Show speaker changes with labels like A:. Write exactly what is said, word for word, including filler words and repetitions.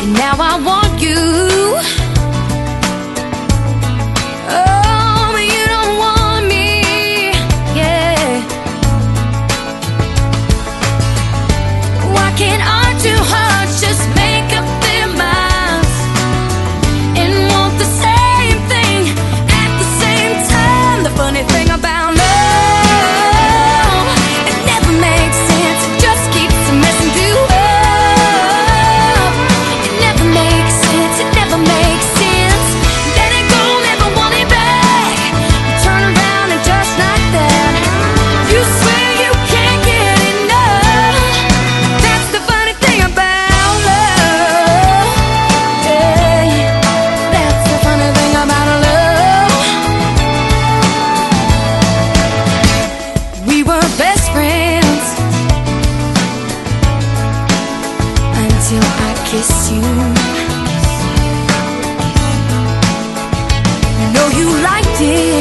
A: now I want you. Oh, but you don't want me, yeah. Why can't our two hearts just make up their minds and want the same thing at the same time? The funny thing about love, it never makes sense, it just keeps messing you up. It never makes sense, it never makes sense. Let it go, never want it back. You turn around and just like that, you swear you can't get enough. That's the funny thing about love, yeah. That's the funny thing about love. We were best friends until I kissed you. You know you liked it.